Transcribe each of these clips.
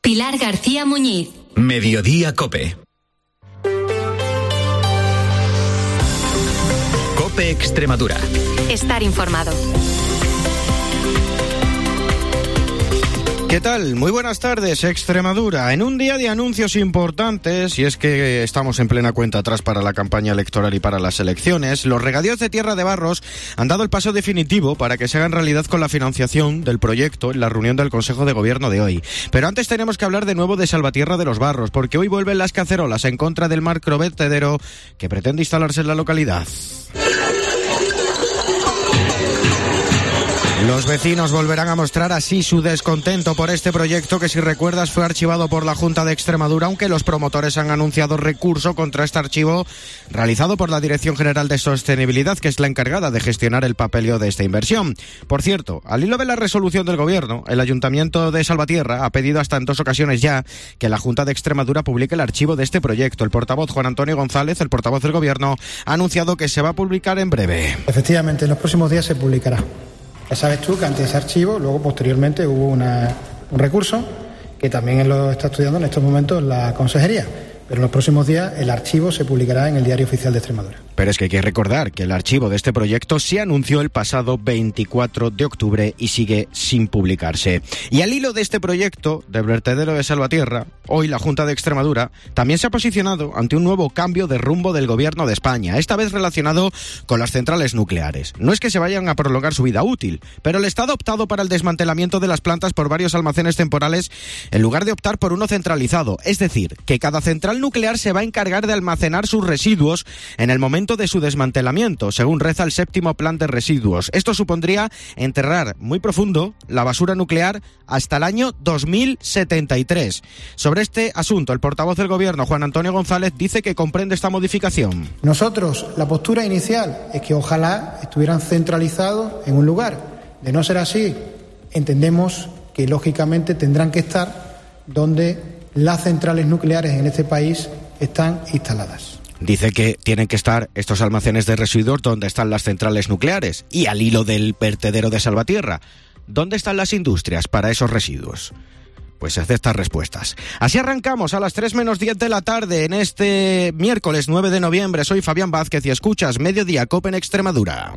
Pilar García Muñiz. Mediodía COPE. COPE Extremadura. Estar informado. ¿Qué tal? Muy buenas tardes, Extremadura. En un día de anuncios importantes, y es que estamos en plena cuenta atrás para la campaña electoral y para las elecciones, los regadíos de Tierra de Barros han dado el paso definitivo para que se hagan realidad con la financiación del proyecto en la reunión del Consejo de Gobierno de hoy. Pero antes tenemos que hablar de nuevo de Salvatierra de los Barros, porque hoy vuelven las cacerolas en contra del macrovertedero que pretende instalarse en la localidad. Los vecinos volverán a mostrar así su descontento por este proyecto que, si recuerdas, fue archivado por la Junta de Extremadura, aunque los promotores han anunciado recurso contra este archivo realizado por la Dirección General de Sostenibilidad, que es la encargada de gestionar el papeleo de esta inversión. Por cierto, al hilo de la resolución del Gobierno, el Ayuntamiento de Salvatierra ha pedido hasta en 2 ocasiones ya que la Junta de Extremadura publique el archivo de este proyecto. El portavoz Juan Antonio González, el portavoz del Gobierno, ha anunciado que se va a publicar en breve. Efectivamente, en los próximos días se publicará. Ya sabes tú que ante ese archivo, luego posteriormente hubo un recurso que también lo está estudiando en estos momentos la Consejería. Pero en los próximos días el archivo se publicará en el Diario Oficial de Extremadura. Pero es que hay que recordar que el archivo de este proyecto se anunció el pasado 24 de octubre y sigue sin publicarse. Y al hilo de este proyecto del vertedero de Salvatierra, hoy la Junta de Extremadura también se ha posicionado ante un nuevo cambio de rumbo del Gobierno de España, esta vez relacionado con las centrales nucleares. No es que se vayan a prolongar su vida útil, pero el Estado ha optado para el desmantelamiento de las plantas por varios almacenes temporales en lugar de optar por uno centralizado. Es decir, que cada central nuclear se va a encargar de almacenar sus residuos en el momento de su desmantelamiento, según reza el 7º plan de residuos. Esto supondría enterrar muy profundo la basura nuclear hasta el año 2073. Sobre este asunto, el portavoz del Gobierno, Juan Antonio González, dice que comprende esta modificación. Nosotros, la postura inicial es que ojalá estuvieran centralizados en un lugar. De no ser así, entendemos que lógicamente tendrán que estar donde las centrales nucleares en este país están instaladas. Dice que tienen que estar estos almacenes de residuos donde están las centrales nucleares. Y al hilo del vertedero de Salvatierra, ¿dónde están las industrias para esos residuos? Pues hace estas respuestas. Así arrancamos a las 3 menos 10 de la tarde en este miércoles 9 de noviembre. Soy Fabián Vázquez y escuchas Mediodía COPE en Extremadura.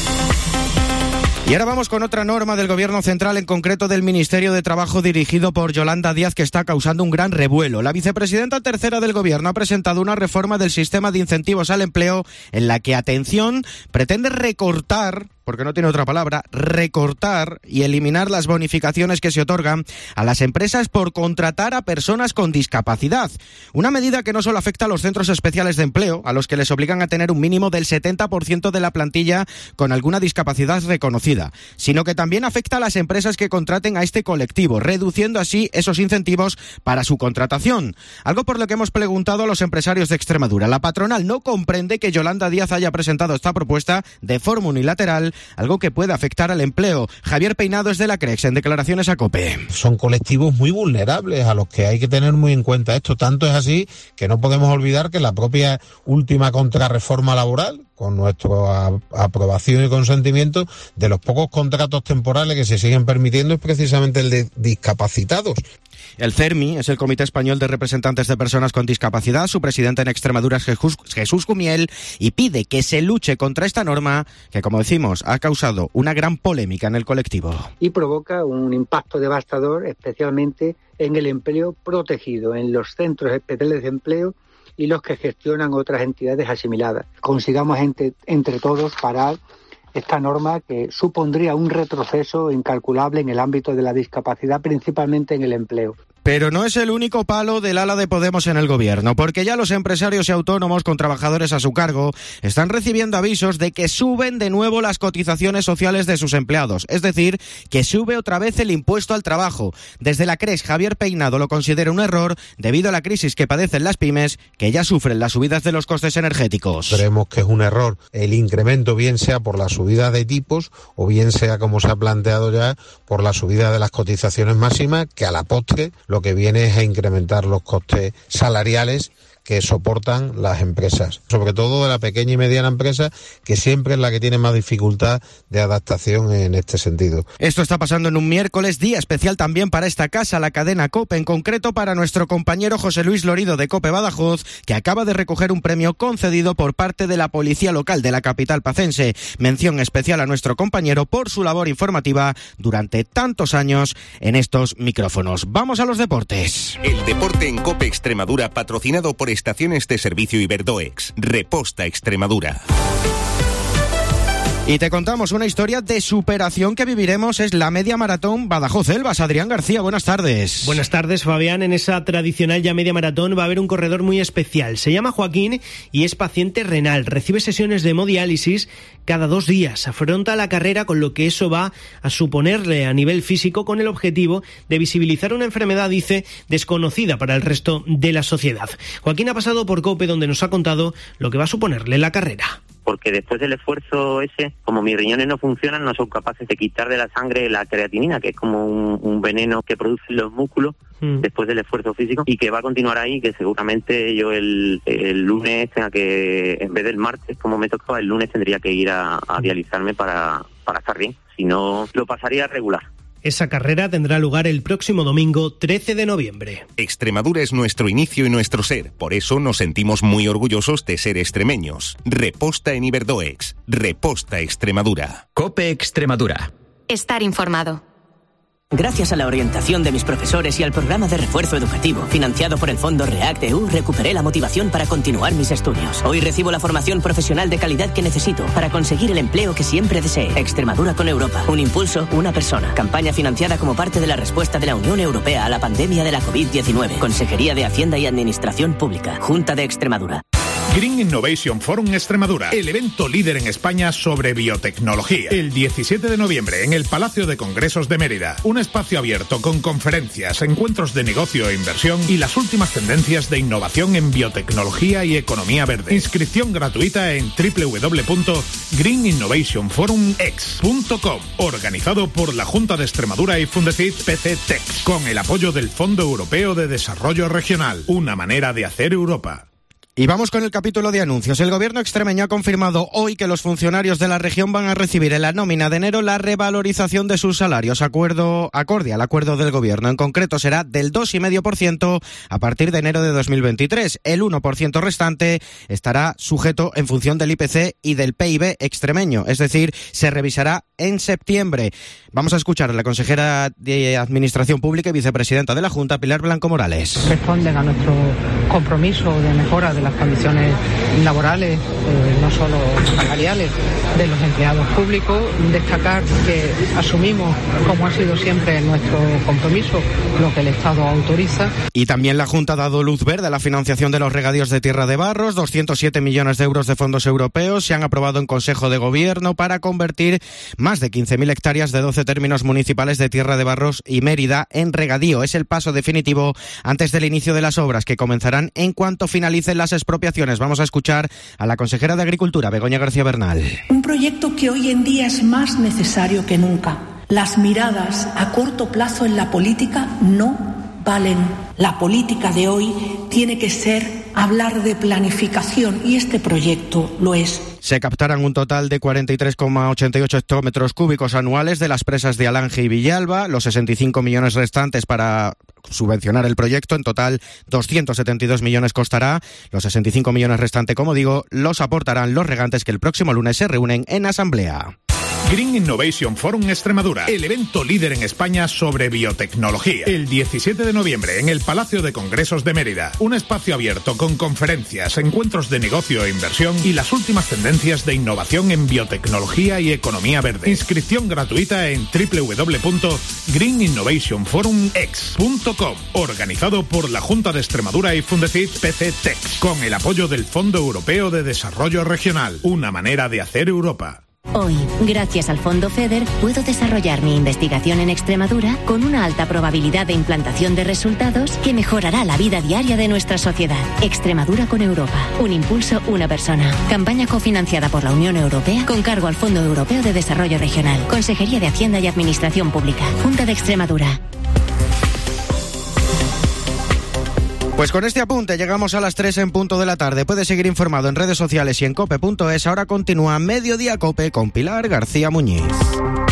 Y ahora vamos con otra norma del Gobierno Central, en concreto del Ministerio de Trabajo dirigido por Yolanda Díaz, que está causando un gran revuelo. La vicepresidenta tercera del Gobierno ha presentado una reforma del sistema de incentivos al empleo en la que, atención, pretende recortar, porque no tiene otra palabra, recortar y eliminar las bonificaciones que se otorgan a las empresas por contratar a personas con discapacidad. Una medida que no solo afecta a los centros especiales de empleo, a los que les obligan a tener un mínimo del 70% de la plantilla con alguna discapacidad reconocida, sino que también afecta a las empresas que contraten a este colectivo, reduciendo así esos incentivos para su contratación. Algo por lo que hemos preguntado a los empresarios de Extremadura. La patronal no comprende que Yolanda Díaz haya presentado esta propuesta de forma unilateral, algo que puede afectar al empleo. Javier Peinado es de la CREX, en declaraciones a COPE. Son colectivos muy vulnerables a los que hay que tener muy en cuenta esto. Tanto es así que no podemos olvidar que la propia última contrarreforma laboral, con nuestra aprobación y consentimiento, de los pocos contratos temporales que se siguen permitiendo es precisamente el de discapacitados. El CERMI es el Comité Español de Representantes de Personas con Discapacidad. Su presidente en Extremadura es Jesús Cumiel, y pide que se luche contra esta norma que, como decimos, ha causado una gran polémica en el colectivo. Y provoca un impacto devastador, especialmente en el empleo protegido, en los centros especiales de empleo y los que gestionan otras entidades asimiladas. Consigamos entre todos parar esta norma que supondría un retroceso incalculable en el ámbito de la discapacidad, principalmente en el empleo. Pero no es el único palo del ala de Podemos en el Gobierno, porque ya los empresarios y autónomos con trabajadores a su cargo están recibiendo avisos de que suben de nuevo las cotizaciones sociales de sus empleados, es decir, que sube otra vez el impuesto al trabajo. Desde la CREX, Javier Peinado lo considera un error debido a la crisis que padecen las pymes, que ya sufren las subidas de los costes energéticos. Creemos que es un error el incremento, bien sea por la subida de tipos o bien sea, como se ha planteado ya, por la subida de las cotizaciones máximas, que a la postre lo que viene es a incrementar los costes salariales que soportan las empresas, sobre todo de la pequeña y mediana empresa, que siempre es la que tiene más dificultad de adaptación en este sentido. Esto está pasando en un miércoles, día especial también para esta casa, la cadena COPE, en concreto para nuestro compañero José Luis Lorido de COPE Badajoz, que acaba de recoger un premio concedido por parte de la Policía Local de la capital pacense. Mención especial a nuestro compañero por su labor informativa durante tantos años en estos micrófonos. Vamos a los deportes. El deporte en COPE Extremadura, patrocinado por Estaciones de Servicio Iberdoex. Reposta Extremadura. Y te contamos una historia de superación que viviremos, es la media maratón Badajoz-Elvas. Adrián García, buenas tardes. Buenas tardes, Fabián. En esa tradicional ya media maratón va a haber un corredor muy especial. Se llama Joaquín y es paciente renal. Recibe sesiones de hemodiálisis cada 2 días. Afronta la carrera con lo que eso va a suponerle a nivel físico, con el objetivo de visibilizar una enfermedad, dice, desconocida para el resto de la sociedad. Joaquín ha pasado por COPE, donde nos ha contado lo que va a suponerle la carrera. Porque después del esfuerzo ese, como mis riñones no funcionan, no son capaces de quitar de la sangre la creatinina, que es como un veneno que producen los músculos después del esfuerzo físico, y que va a continuar ahí, que seguramente yo el lunes tenga que, en vez del martes, como me tocaba, el lunes tendría que ir a dializarme para estar bien, si no lo pasaría regular. Esa carrera tendrá lugar el próximo domingo 13 de noviembre. Extremadura es nuestro inicio y nuestro ser. Por eso nos sentimos muy orgullosos de ser extremeños. Reposta en Iberdoex. Reposta Extremadura. COPE Extremadura. Estar informado. Gracias a la orientación de mis profesores y al programa de refuerzo educativo, financiado por el Fondo REACT-EU, recuperé la motivación para continuar mis estudios. Hoy recibo la formación profesional de calidad que necesito para conseguir el empleo que siempre deseé. Extremadura con Europa. Un impulso, una persona. Campaña financiada como parte de la respuesta de la Unión Europea a la pandemia de la COVID-19. Consejería de Hacienda y Administración Pública. Junta de Extremadura. Green Innovation Forum Extremadura, el evento líder en España sobre biotecnología. El 17 de noviembre en el Palacio de Congresos de Mérida. Un espacio abierto con conferencias, encuentros de negocio e inversión y las últimas tendencias de innovación en biotecnología y economía verde. Inscripción gratuita en www.greeninnovationforumex.com. Organizado por la Junta de Extremadura y Fundecid PCTEX, con el apoyo del Fondo Europeo de Desarrollo Regional. Una manera de hacer Europa. Y vamos con el capítulo de anuncios. El gobierno extremeño ha confirmado hoy que los funcionarios de la región van a recibir en la nómina de enero la revalorización de sus salarios, acorde al acuerdo del gobierno. En concreto será del 2,5% a partir de enero de 2023. El 1% restante estará sujeto en función del IPC y del PIB extremeño, es decir, se revisará en septiembre. Vamos a escuchar a la consejera de Administración Pública y vicepresidenta de la Junta, Pilar Blanco Morales. Responden a nuestro compromiso de mejora de las condiciones laborales, no solo salariales, de los empleados públicos. Destacar que asumimos, como ha sido siempre nuestro compromiso, lo que el Estado autoriza. Y también la Junta ha dado luz verde a la financiación de los regadíos de Tierra de Barros. 207 millones de euros de fondos europeos se han aprobado en Consejo de Gobierno para convertir más de 15.000 hectáreas de 12 términos municipales de Tierra de Barros y Mérida en regadío. Es el paso definitivo antes del inicio de las obras, que comenzarán en cuanto finalicen las expropiaciones. Vamos a escuchar a la consejera de Agricultura, Begoña García Bernal. Un proyecto que hoy en día es más necesario que nunca. Las miradas a corto plazo en la política no valen. La política de hoy tiene que ser hablar de planificación, y este proyecto lo es. Se captarán un total de 43,88 hectómetros cúbicos anuales de las presas de Alange y Villalba. Los 65 millones restantes para subvencionar el proyecto, en total 272 millones costará. Los 65 millones restantes, como digo, los aportarán los regantes que el próximo lunes se reúnen en asamblea. Green Innovation Forum Extremadura, el evento líder en España sobre biotecnología. El 17 de noviembre en el Palacio de Congresos de Mérida. Un espacio abierto con conferencias, encuentros de negocio e inversión y las últimas tendencias de innovación en biotecnología y economía verde. Inscripción gratuita en www.greeninnovationforumex.com. Organizado por la Junta de Extremadura y Fundecid PCTEX, con el apoyo del Fondo Europeo de Desarrollo Regional. Una manera de hacer Europa. Hoy, gracias al Fondo FEDER, puedo desarrollar mi investigación en Extremadura con una alta probabilidad de implantación de resultados que mejorará la vida diaria de nuestra sociedad. Extremadura con Europa. Un impulso, una persona. Campaña cofinanciada por la Unión Europea con cargo al Fondo Europeo de Desarrollo Regional. Consejería de Hacienda y Administración Pública. Junta de Extremadura. Pues con este apunte llegamos a las 3 en punto de la tarde. Puedes seguir informado en redes sociales y en cope.es. Ahora continúa Mediodía Cope con Pilar García Muñiz.